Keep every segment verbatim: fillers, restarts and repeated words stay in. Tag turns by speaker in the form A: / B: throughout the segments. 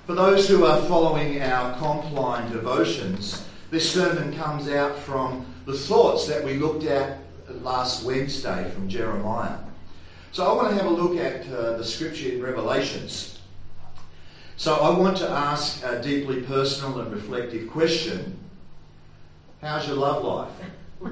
A: For those who are following our Compline devotions, this sermon comes out from the thoughts that we looked at last Wednesday from Jeremiah. So I want to have a look at uh, the scripture in Revelations. So I want to ask a deeply personal and reflective question. How's your love life?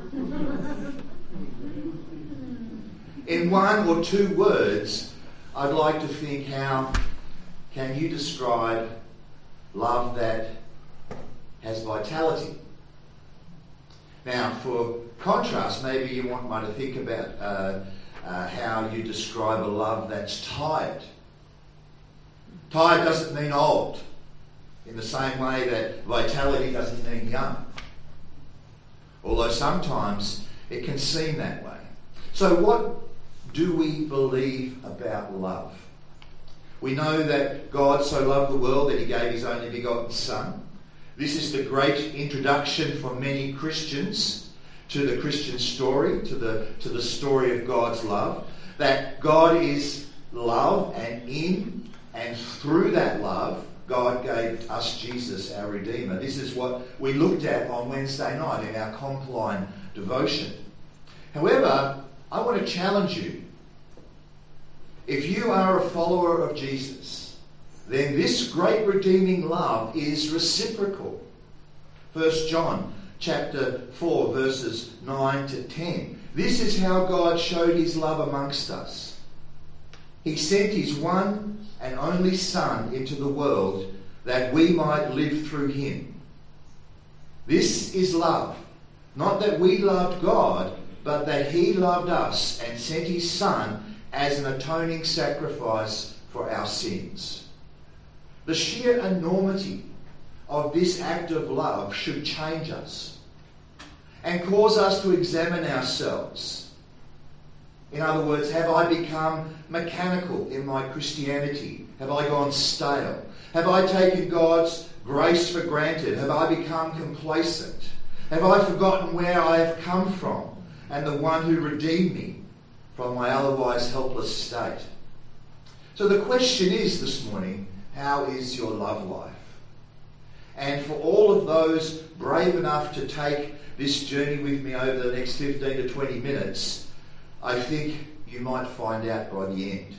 A: In one or two words, I'd like to think, how can you describe love that has vitality? Now, for contrast, maybe you want me to think about uh, uh, how you describe a love that's tired. Tired doesn't mean old, in the same way that vitality doesn't mean young. Although sometimes it can seem that way. So what do we believe about love? We know that God so loved the world that he gave his only begotten Son. This is the great introduction for many Christians to the Christian story, to the, to the story of God's love. That God is love, and in and through that love, God gave us Jesus, our Redeemer. This is what we looked at on Wednesday night in our Compline devotion. However, I want to challenge you. If you are a follower of Jesus, then this great redeeming love is reciprocal. First John chapter four, verses nine to ten. This is how God showed his love amongst us. He sent his one and only Son into the world that we might live through him. This is love. Not that we loved God, but that he loved us and sent his Son as an atoning sacrifice for our sins. The sheer enormity of this act of love should change us and cause us to examine ourselves. In other words, have I become mechanical in my Christianity? Have I gone stale? Have I taken God's grace for granted? Have I become complacent? Have I forgotten where I have come from and the one who redeemed me from my otherwise helpless state? So the question is this morning, how is your love life? And for all of those brave enough to take this journey with me over the next fifteen to twenty minutes, I think you might find out by the end.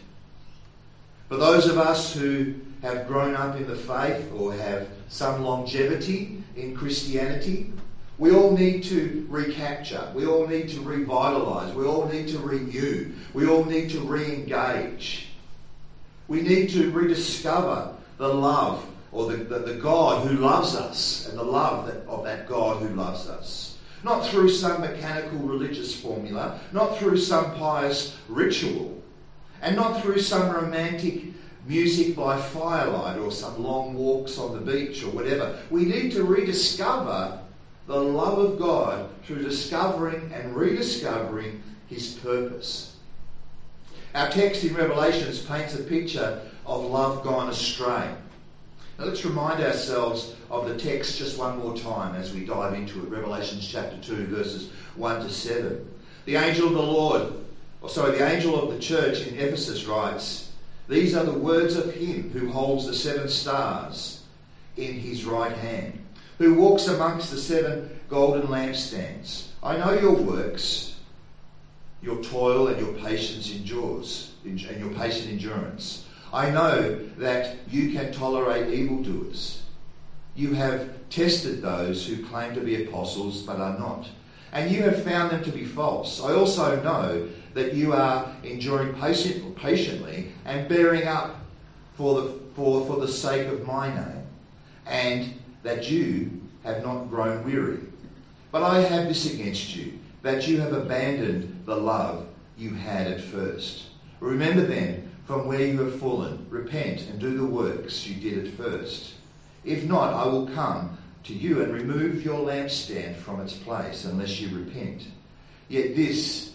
A: For those of us who have grown up in the faith or have some longevity in Christianity, we all need to recapture. We all need to revitalise. We all need to renew. We all need to re-engage. We need to rediscover the love or the, the, the God who loves us and the love that, of that God who loves us. Not through some mechanical religious formula, not through some pious ritual, and not through some romantic music by firelight or some long walks on the beach or whatever. We need to rediscover the love of God through discovering and rediscovering his purpose. Our text in Revelations paints a picture of love gone astray. Now let's remind ourselves of the text just one more time as we dive into it. Revelations chapter two, verses one to seven. The angel of the Lord, or sorry, the angel of the church in Ephesus writes, "These are the words of him who holds the seven stars in his right hand, who walks amongst the seven golden lampstands. I know your works, your toil and your patience endures, and your patient endurance. I know that you can tolerate evildoers. You have tested those who claim to be apostles but are not, and you have found them to be false. I also know that you are enduring patient, patiently and bearing up for the, for, for the sake of my name, and that you have not grown weary. But I have this against you, that you have abandoned the love you had at first. Remember then from where you have fallen, repent and do the works you did at first. If not, I will come to you and remove your lampstand from its place unless you repent. Yet this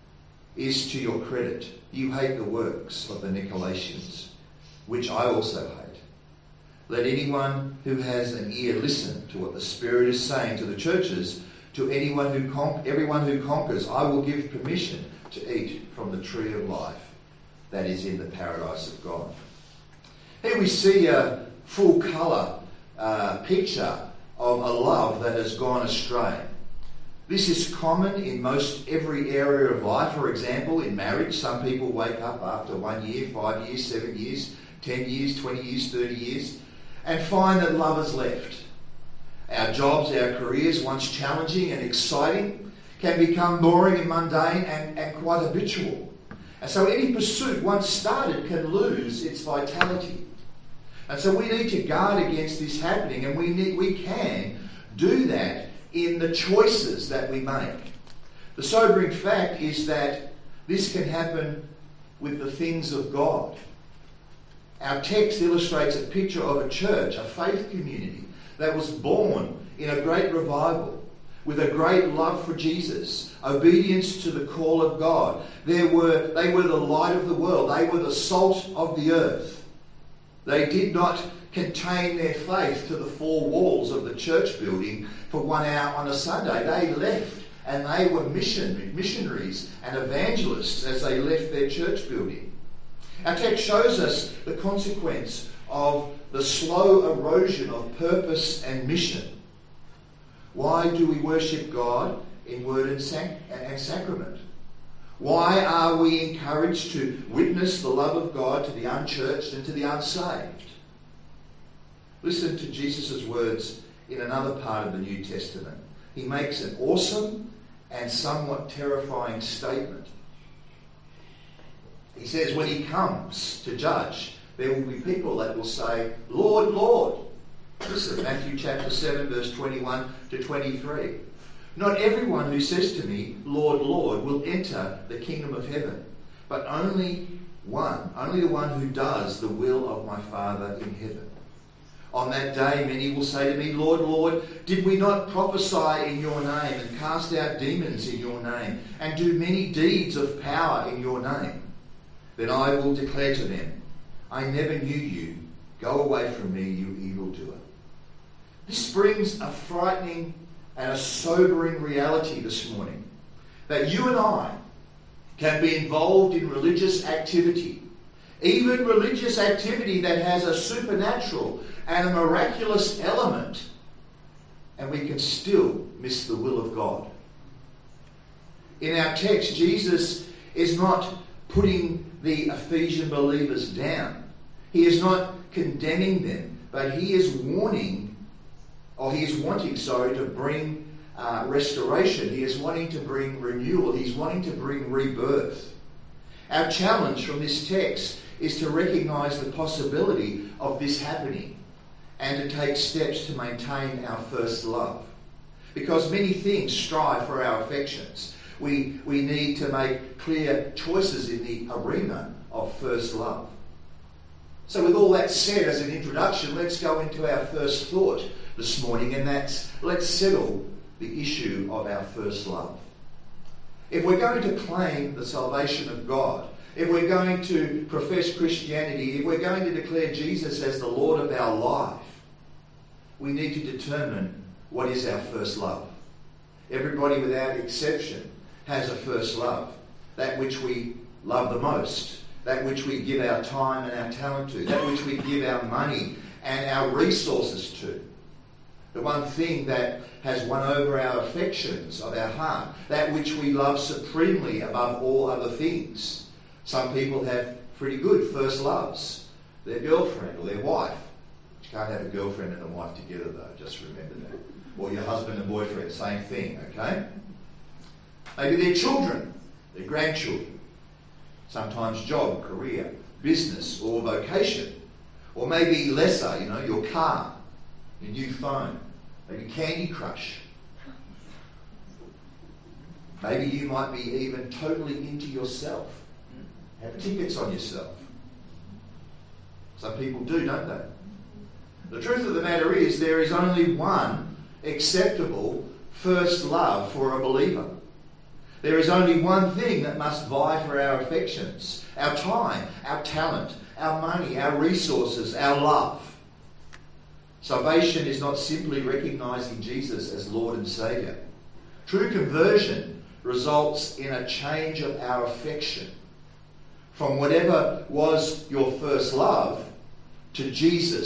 A: is to your credit. You hate the works of the Nicolaitans, which I also hate. Let anyone who has an ear listen to what the Spirit is saying to the churches. To anyone who con- everyone who conquers, I will give permission to eat from the tree of life that is in the paradise of God." Here we see a, full colour uh, picture of a love that has gone astray. This is common in most every area of life. For example, in marriage, some people wake up after one year, five years, seven years, ten years, twenty years, thirty years, and find that love has left. Our jobs, our careers, once challenging and exciting, can become boring and mundane and, and quite habitual. And so any pursuit once started can lose its vitality. And so we need to guard against this happening, and we need, we can do that in the choices that we make. The sobering fact is that this can happen with the things of God. Our text illustrates a picture of a church, a faith community, that was born in a great revival, with a great love for Jesus, obedience to the call of God. There were, they were the light of the world. They were the salt of the earth. They did not contain their faith to the four walls of the church building for one hour on a Sunday. They left, and they were mission, missionaries and evangelists as they left their church building. Our text shows us the consequence of the slow erosion of purpose and mission. Why do we worship God in word and, sac- and sacrament? Why are we encouraged to witness the love of God to the unchurched and to the unsaved? Listen to Jesus' words in another part of the New Testament. He makes an awesome and somewhat terrifying statement. He says, when he comes to judge, there will be people that will say, Lord, Lord. Listen, Matthew chapter seven, verse twenty-one to twenty-three. Not everyone who says to me, Lord, Lord, will enter the kingdom of heaven, but only one, only the one who does the will of my Father in heaven. On that day, many will say to me, Lord, Lord, did we not prophesy in your name and cast out demons in your name and do many deeds of power in your name? Then I will declare to them, I never knew you. Go away from me, you evildoer. This brings a frightening and a sobering reality this morning, that you and I can be involved in religious activity, even religious activity that has a supernatural and a miraculous element, and we can still miss the will of God. In our text, Jesus is not putting the Ephesian believers down. He is not condemning them, but he is warning, or he is wanting, sorry, to bring uh, restoration. He is wanting to bring renewal. He's wanting to bring rebirth. Our challenge from this text is to recognise the possibility of this happening and to take steps to maintain our first love. Because many things strive for our affections. We, we need to make clear choices in the arena of first love. So with all that said as an introduction, let's go into our first thought this morning, and that's, let's settle the issue of our first love. If we're going to claim the salvation of God, if we're going to profess Christianity, if we're going to declare Jesus as the Lord of our life, we need to determine what is our first love. Everybody without exception has a first love, that which we love the most, that which we give our time and our talent to, that which we give our money and our resources to. The one thing that has won over our affections of our heart, that which we love supremely above all other things. Some people have pretty good first loves, their girlfriend or their wife. You can't have a girlfriend and a wife together though, just remember that. Or your husband and boyfriend, same thing, okay? Maybe their children, their grandchildren. Sometimes job, career, business or vocation. Or maybe lesser, you know, your car, your new phone, maybe Candy Crush. Maybe you might be even totally into yourself. Have tickets on yourself. Some people do, don't they? The truth of the matter is there is only one acceptable first love for a believer. There is only one thing that must vie for our affections, our time, our talent, our money, our resources, our love. Salvation is not simply recognising Jesus as Lord and Saviour. True conversion results in a change of our affection from whatever was your first love to Jesus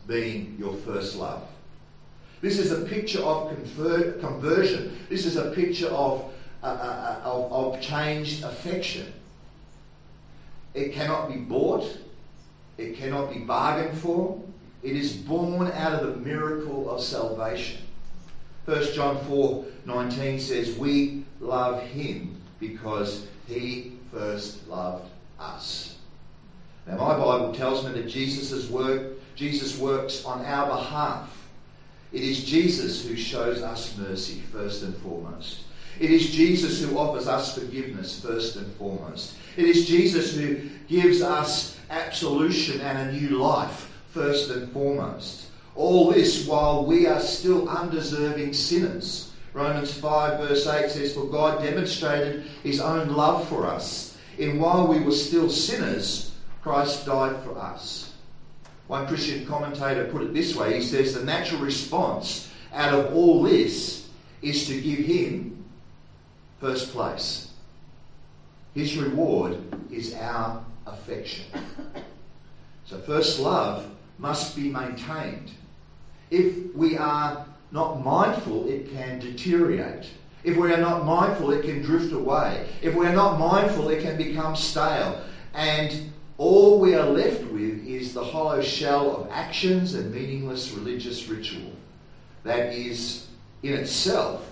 A: being your first love. This is a picture of conver- conversion. This is a picture of, uh, uh, of, of changed affection. It cannot be bought. It cannot be bargained for. It is born out of the miracle of salvation. First John four nineteen says, we love him because he first loved us. Now my Bible tells me that Jesus' work, Jesus works on our behalf. It is Jesus who shows us mercy first and foremost. It is Jesus who offers us forgiveness first and foremost. It is Jesus who gives us absolution and a new life first and foremost. All this while we are still undeserving sinners. Romans five verse eight says, for God demonstrated his own love for us, in while we were still sinners, Christ died for us. One Christian commentator put it this way. He says the natural response out of all this is to give him first place. His reward is our affection. So first love must be maintained. If we are not mindful, it can deteriorate. If we are not mindful, it can drift away. If we are not mindful, it can become stale. And all we are left with is the hollow shell of actions and meaningless religious ritual that is in itself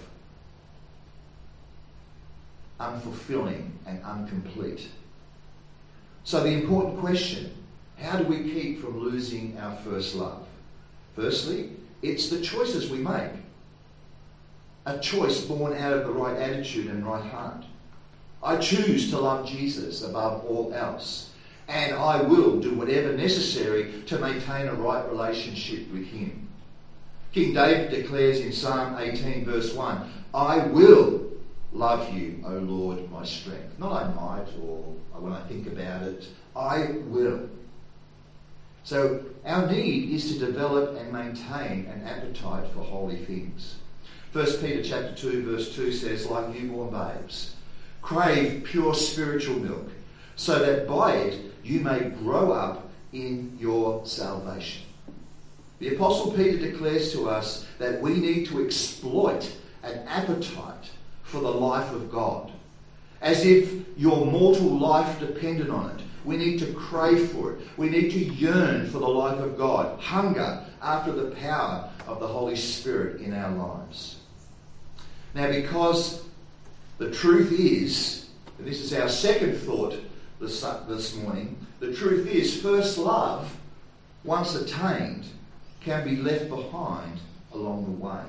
A: unfulfilling and incomplete. So the important question, how do we keep from losing our first love? Firstly, it's the choices we make. A choice born out of the right attitude and right heart. I choose to love Jesus above all else, and I will do whatever necessary to maintain a right relationship with him. King David declares in Psalm eighteen verse one, I will love you, O Lord, my strength. Not I might or when I think about it, I will. So our need is to develop and maintain an appetite for holy things. First Peter chapter two verse two says, like newborn babes, crave pure spiritual milk, so that by it you may grow up in your salvation. The Apostle Peter declares to us that we need to exploit an appetite for the life of God, as if your mortal life depended on it. We need to crave for it. We need to yearn for the life of God, hunger after the power of the Holy Spirit in our lives. Now, because the truth is, and this is our second thought this, this morning, the truth is first love, once attained, can be left behind along the way.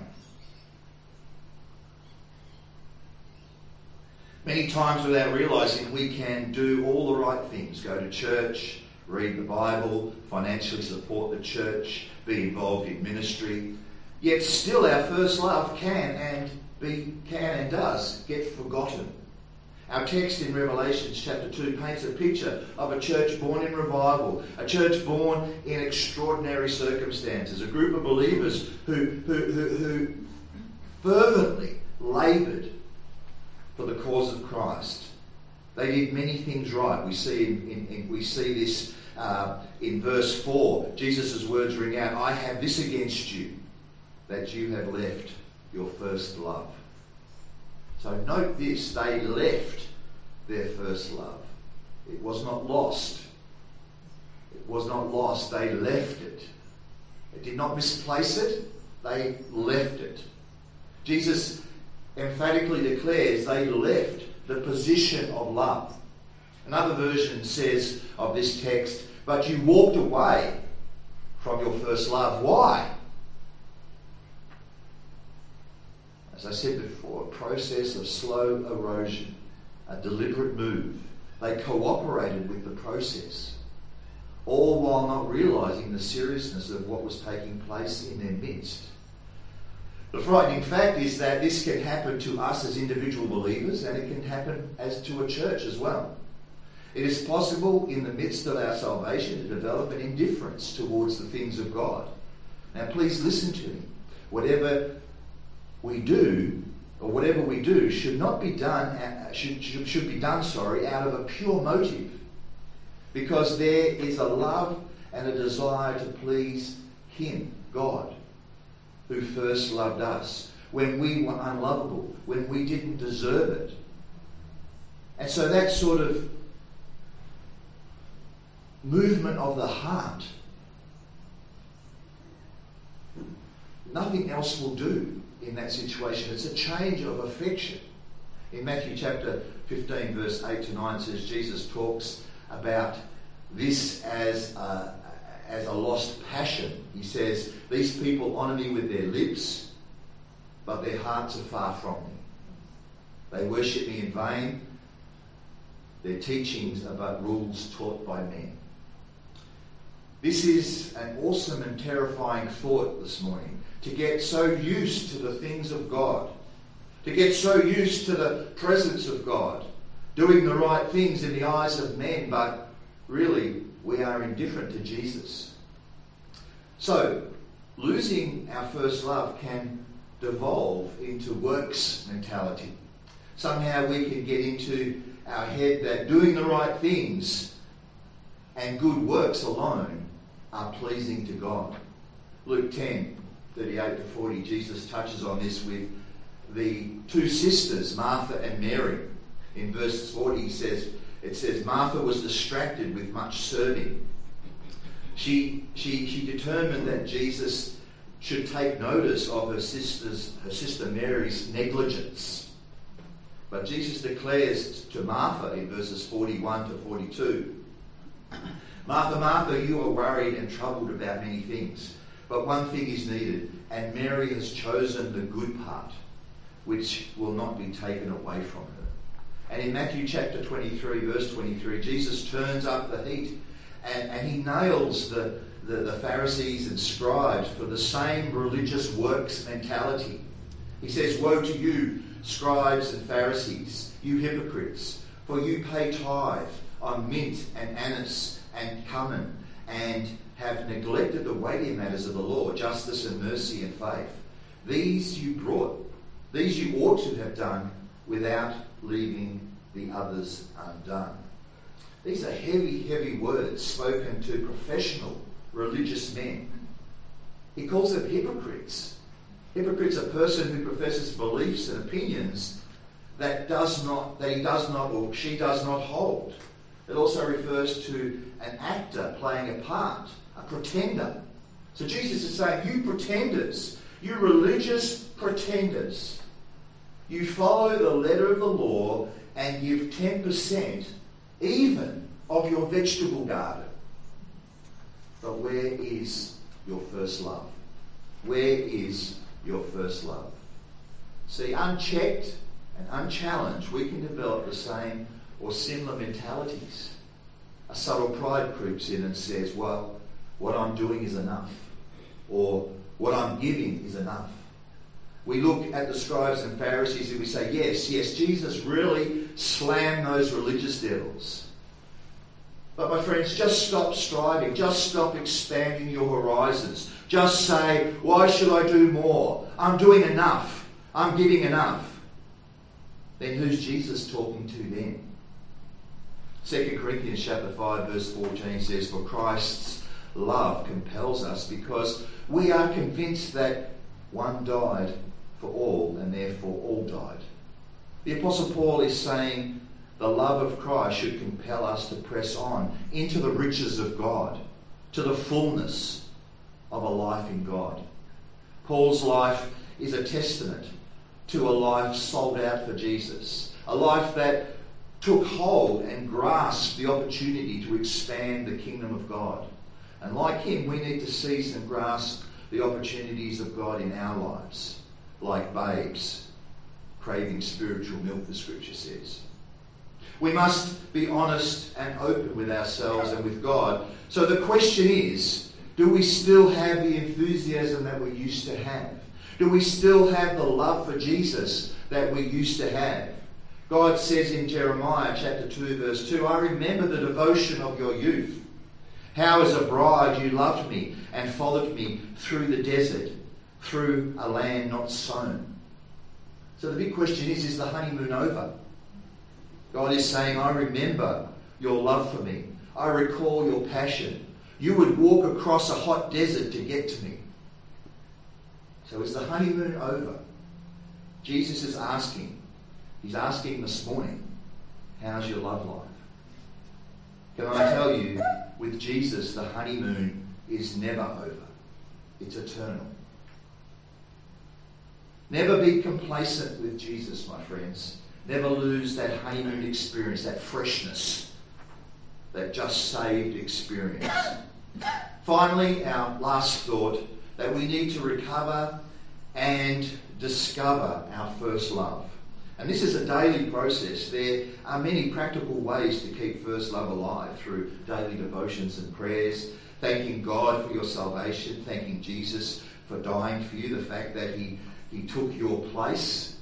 A: Many times without realising, we can do all the right things. Go to church, read the Bible, financially support the church, be involved in ministry. Yet still our first love can and be can and does get forgotten. Our text in Revelation chapter two paints a picture of a church born in revival, a church born in extraordinary circumstances, a group of believers who, who, who, who fervently laboured for the cause of Christ. They did many things right. We see in, in, in we see this uh, in verse four. Jesus' words ring out, I have this against you, that you have left your first love. So note this, they left their first love. It was not lost. It was not lost. They left it. They did not misplace it. They left it. Jesus emphatically declares they left the position of love. Another version says of this text, but you walked away from your first love. Why? As I said before, a process of slow erosion, a deliberate move. They cooperated with the process, all while not realising the seriousness of what was taking place in their midst. The frightening fact is that this can happen to us as individual believers, and it can happen as to a church as well. It is possible in the midst of our salvation to develop an indifference towards the things of God. Now please listen to me. Whatever we do, or whatever we do, should not be done, should, should, should be done, sorry, out of a pure motive. Because there is a love and a desire to please Him, God, who first loved us when we were unlovable, when we didn't deserve it. And so that sort of movement of the heart, nothing else will do in that situation. It's a change of affection. In Matthew chapter fifteen, verse eight to nine, it says Jesus talks about this as a, as a lost passion. He says, these people honour me with their lips, but their hearts are far from me. They worship me in vain. Their teachings are but rules taught by men. This is an awesome and terrifying thought this morning, to get so used to the things of God, to get so used to the presence of God, doing the right things in the eyes of men, but really we are indifferent to Jesus. So, losing our first love can devolve into works mentality. Somehow we can get into our head that doing the right things and good works alone are pleasing to God. Luke ten, thirty-eight to forty, Jesus touches on this with the two sisters, Martha and Mary. In verse forty, he says, it says, Martha was distracted with much serving. She, she, she determined that Jesus should take notice of her sister's, her sister Mary's negligence. But Jesus declares to Martha in verses forty-one to forty-two, Martha, Martha, you are worried and troubled about many things, but one thing is needed, and Mary has chosen the good part, which will not be taken away from her. And in Matthew chapter twenty-three, verse twenty-three, Jesus turns up the heat and, and he nails the, the, the Pharisees and scribes for the same religious works mentality. He says, woe to you, scribes and Pharisees, you hypocrites, for you pay tithe on mint and anise and cumin, and have neglected the weightier matters of the law, justice and mercy and faith. These you brought, these you ought to have done without leaving the others undone. These are heavy, heavy words spoken to professional religious men. He calls them hypocrites. Hypocrite's a person who professes beliefs and opinions that does not, that he does not or she does not hold. It also refers to an actor playing a part, a pretender. So Jesus is saying, you pretenders, you religious pretenders, you follow the letter of the law and give ten percent even of your vegetable garden. But where is your first love? Where is your first love? See, unchecked and unchallenged, we can develop the same or similar mentalities. A subtle pride creeps in and says, well, what I'm doing is enough. Or what I'm giving is enough. We look at the scribes and Pharisees and we say, yes, yes, Jesus really slammed those religious devils. But my friends, just stop striving. Just stop expanding your horizons. Just say, why should I do more? I'm doing enough. I'm giving enough. Then who's Jesus talking to then? Second Corinthians chapter five verse fourteen says, for Christ's love compels us because we are convinced that one died for all and therefore all died. The Apostle Paul is saying the love of Christ should compel us to press on into the riches of God, to the fullness of a life in God. Paul's life is a testament to a life sold out for Jesus, a life that took hold and grasped the opportunity to expand the kingdom of God. And like him, we need to seize and grasp the opportunities of God in our lives, like babes craving spiritual milk, the scripture says. We must be honest and open with ourselves and with God. So the question is, do we still have the enthusiasm that we used to have? Do we still have the love for Jesus that we used to have? God says in Jeremiah chapter two verse two, I remember the devotion of your youth. How as a bride you loved me and followed me through the desert, through a land not sown. So the big question is, is the honeymoon over? God is saying, I remember your love for me. I recall your passion. You would walk across a hot desert to get to me. So is the honeymoon over? Jesus is asking. He's asking this morning, how's your love life? Can I tell you, with Jesus, the honeymoon is never over. It's eternal. Never be complacent with Jesus, my friends. Never lose that honeymoon experience, that freshness, that just saved experience. Finally, our last thought, that we need to recover and discover our first love. And this is a daily process. There are many practical ways to keep first love alive through daily devotions and prayers, thanking God for your salvation, thanking Jesus for dying for you, the fact that he, he took your place.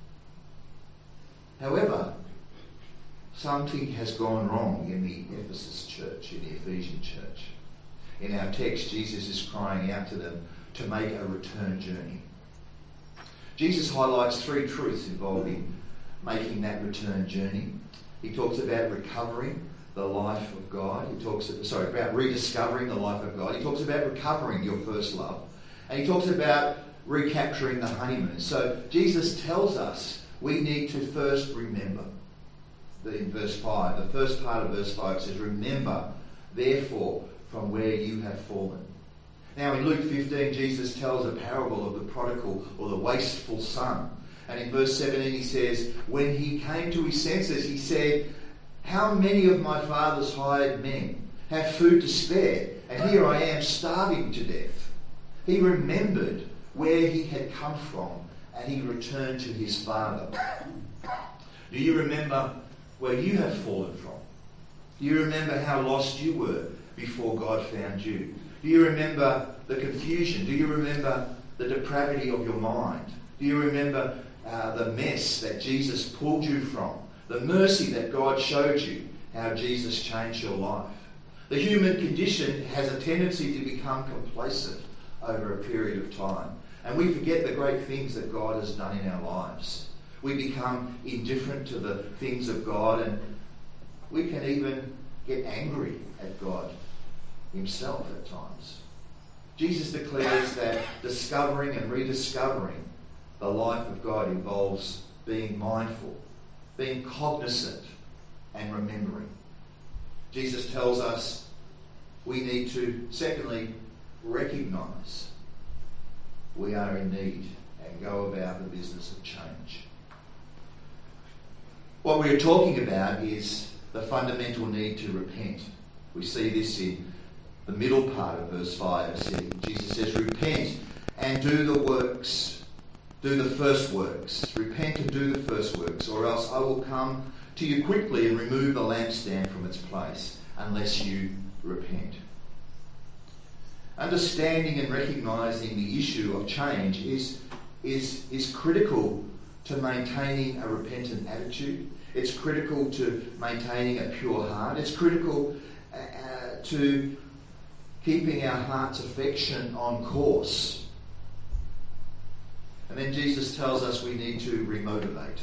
A: However, something has gone wrong in the Ephesus church, in the Ephesian church. In our text, Jesus is crying out to them to make a return journey. Jesus highlights three truths involving making that return journey. He talks about recovering the life of God. He talks sorry about rediscovering the life of God. He talks about recovering your first love. And he talks about recapturing the honeymoon. So Jesus tells us we need to first remember. In verse five, the first part of verse five says, remember, therefore, from where you have fallen. Now in Luke fifteen, Jesus tells a parable of the prodigal or the wasteful son. And in verse seventeen he says, when he came to his senses, he said, how many of my father's hired men have food to spare, and here I am starving to death? He remembered where he had come from, and he returned to his father. Do you remember where you have fallen from? Do you remember how lost you were before God found you? Do you remember the confusion? Do you remember the depravity of your mind? Do you remember uh, the mess that Jesus pulled you from? The mercy that God showed you, how Jesus changed your life? The human condition has a tendency to become complacent over a period of time. And we forget the great things that God has done in our lives. We become indifferent to the things of God, and we can even get angry at God himself at times. Jesus declares that discovering and rediscovering the life of God involves being mindful, being cognizant, and remembering. Jesus tells us we need to, secondly, recognise we are in need and go about the business of change. What we are talking about is the fundamental need to repent. We see this in the middle part of verse five. Jesus says, repent and do the works, do the first works. Repent and do the first works, or else I will come to you quickly and remove the lampstand from its place, unless you repent. Understanding and recognising the issue of change is, is, is critical to maintaining a repentant attitude. It's critical to maintaining a pure heart. It's critical uh, to keeping our heart's affection on course. And then Jesus tells us we need to remotivate,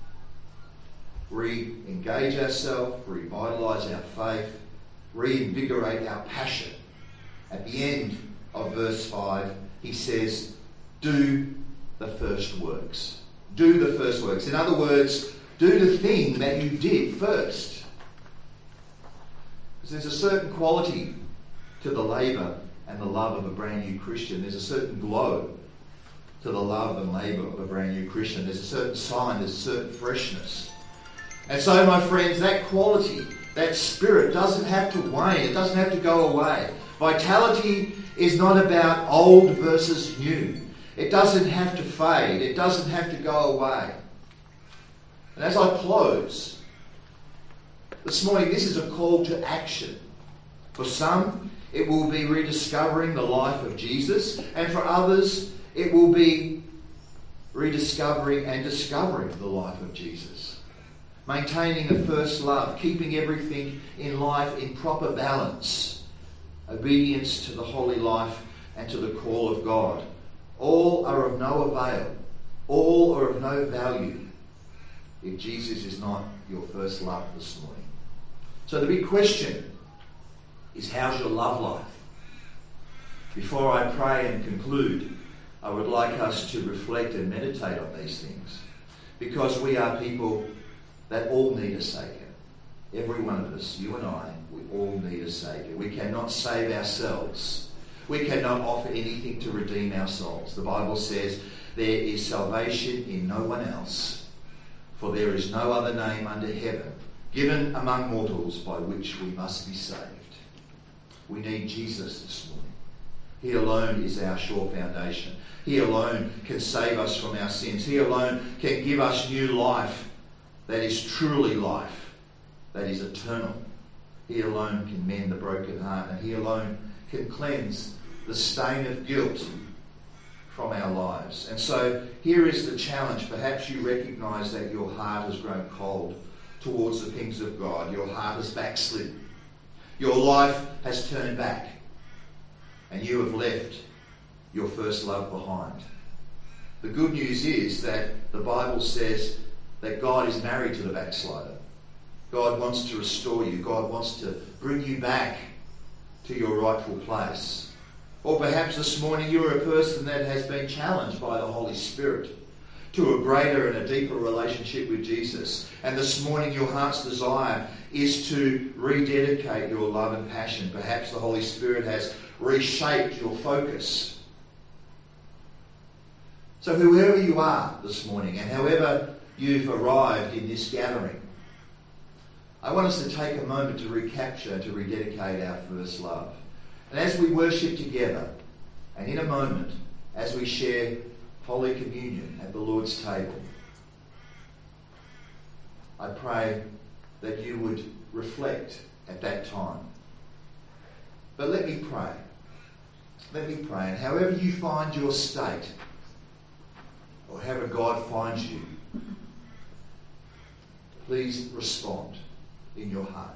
A: re-engage ourselves, revitalise our faith, reinvigorate our passion. At the end of verse five, he says, do the first works. Do the first works. In other words, do the thing that you did first. Because there's a certain quality to the labour and the love of a brand new Christian. There's a certain glow to the love and labour of a brand new Christian. There's a certain sign, there's a certain freshness. And so, my friends, that quality, that spirit doesn't have to wane. It doesn't have to go away. Vitality is not about old versus new. It doesn't have to fade. It doesn't have to go away. And as I close, this morning, this is a call to action. For some, it will be rediscovering the life of Jesus, and for others, it will be rediscovering and discovering the life of Jesus. Maintaining a first love, keeping everything in life in proper balance, obedience to the holy life and to the call of God. All are of no avail. All are of no value if Jesus is not your first love this morning. So the big question is how's your love life? Before I pray and conclude, I would like us to reflect and meditate on these things, because we are people that all need a Saviour. Every one of us, you and I, we all need a Saviour. We cannot save ourselves. We cannot offer anything to redeem our souls. The Bible says there is salvation in no one else, for there is no other name under heaven given among mortals by which we must be saved. We need Jesus this morning. He alone is our sure foundation. He alone can save us from our sins. He alone can give us new life that is truly life, that is eternal. He alone can mend the broken heart, and He alone can cleanse the stain of guilt from our lives. And so here is the challenge. Perhaps you recognise that your heart has grown cold towards the things of God. Your heart has backslid. Your life has turned back, and you have left your first love behind. The good news is that the Bible says that God is married to the backslider. God wants to restore you. God wants to bring you back to your rightful place. Or perhaps this morning you're a person that has been challenged by the Holy Spirit to a greater and a deeper relationship with Jesus. And this morning your heart's desire is to rededicate your love and passion. Perhaps the Holy Spirit has reshaped your focus. So whoever you are this morning, and however you've arrived in this gathering, I want us to take a moment to recapture, to rededicate our first love. And as we worship together, and in a moment, as we share Holy Communion at the Lord's table, I pray that you would reflect at that time. But let me pray. Let me pray. And however you find your state, or however God finds you, please respond in your heart.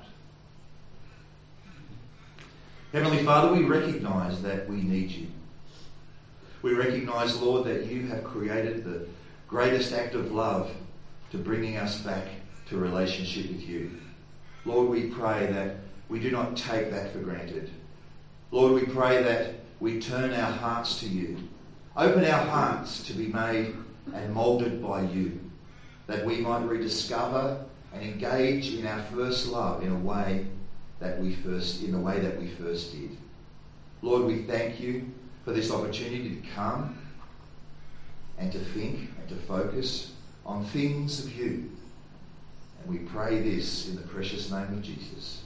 A: Heavenly Father, we recognise that we need you. We recognise, Lord, that you have created the greatest act of love to bringing us back to relationship with you. Lord, we pray that we do not take that for granted. Lord, we pray that we turn our hearts to you. Open our hearts to be made and moulded by you, that we might rediscover and engage in our first love in a way that we first, in the way that we first did. Lord, we thank you for this opportunity to come and to think and to focus on things of you. And we pray this in the precious name of Jesus.